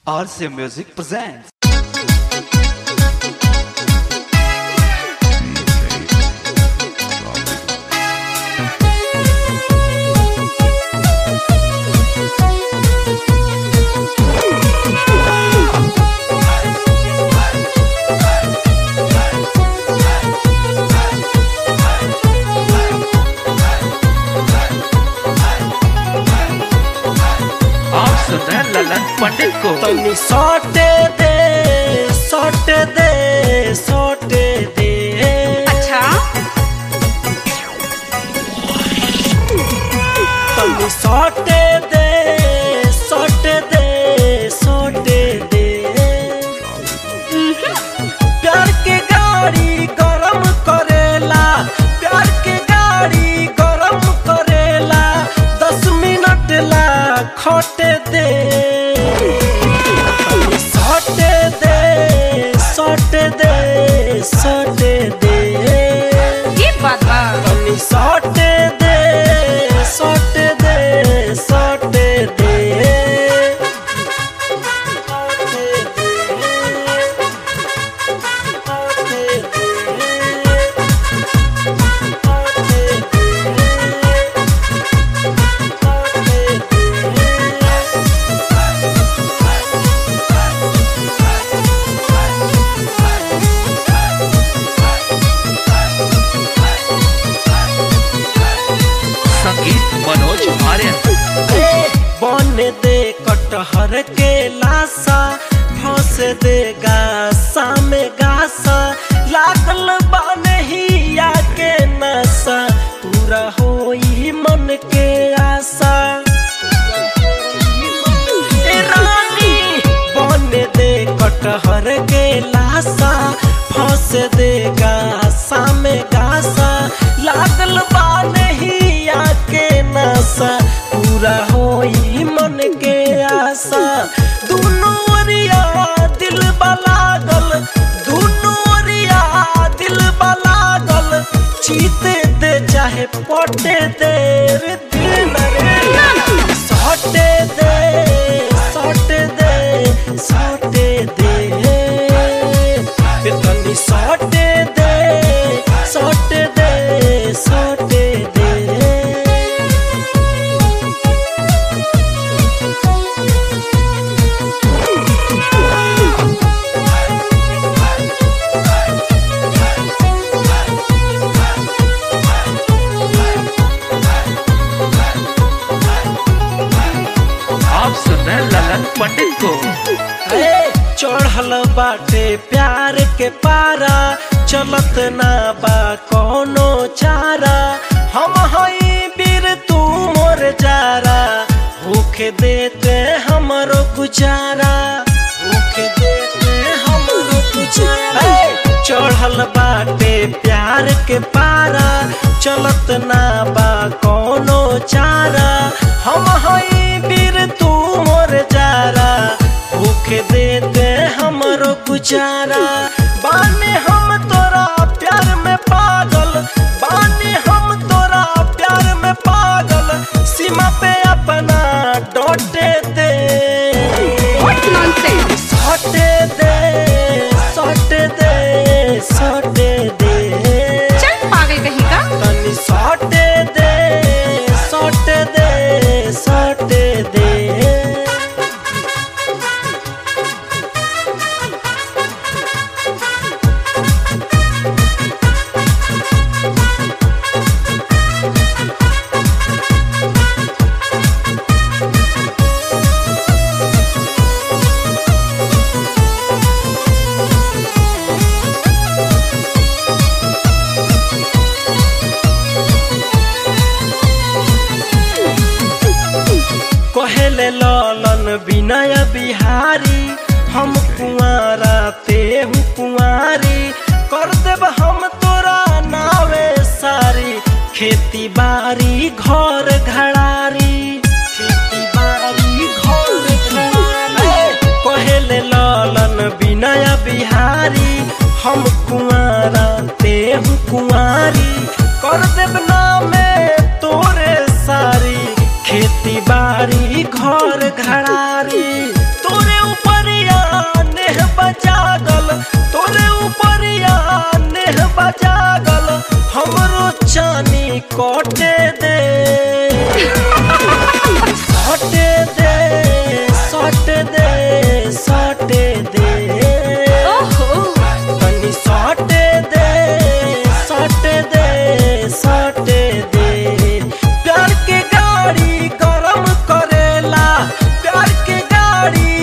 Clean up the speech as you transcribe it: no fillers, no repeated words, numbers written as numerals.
RC Music presents. आप सुन रहे हैं ललन पंडित को। तनी सौटे दे अच्छा तनी सौटे दे प्यार के गाड़ी गरम करेला 10 मिनट ला खोटे दे तनी सौटे दे ये बात बा। तनी सौटे दे संगीत मनोज आर्यन। बन दे कटहर के लाशा फंस दे गासा में गासा लागल बने ही आके नशा पूरा होई मन के आशा ए रानी बन दे कटहर के लाशा फंस दे गासा में गासा लागल बने ही आके नशा पूरा होई मन के आशा दुनू ओरिया दिल बलागल चीते दे चाहे पटे दे रे दिल न रे सौटे दे तनी सौटे दे आप सुन रहे हैं ललन पंडित को। चढ़ल बाटे प्यार के पारा चलत ना बा कोनो चारा हम हई बीर तू मोर जारा भूखे देते हमरो गुजारा चढ़ल बाटे प्यार के पारा चलत ना बा कोनो चारा हम हई बीर तू मोर जारा भूखे देते हमरो गुजारा बाने हम तोरा प्यार में पागल सीमा पे अपना डोटे दे What nonsense? सौटे दे चल पागल कहीं का। तनी सौटे दे कहेले ललन विनय बिहारी हम कुंवारा तेहू कुंवारी कर देब हम तोरा नावे सारी खेती बाड़ी घर घड़ारी कहेले ललन विनय बिहारी हम कुंवारा तेहू कुंवारी कर देब नामे तोरे सारी खेती बाड़ी घर घड़ारी तोरे ऊपर बाड़ी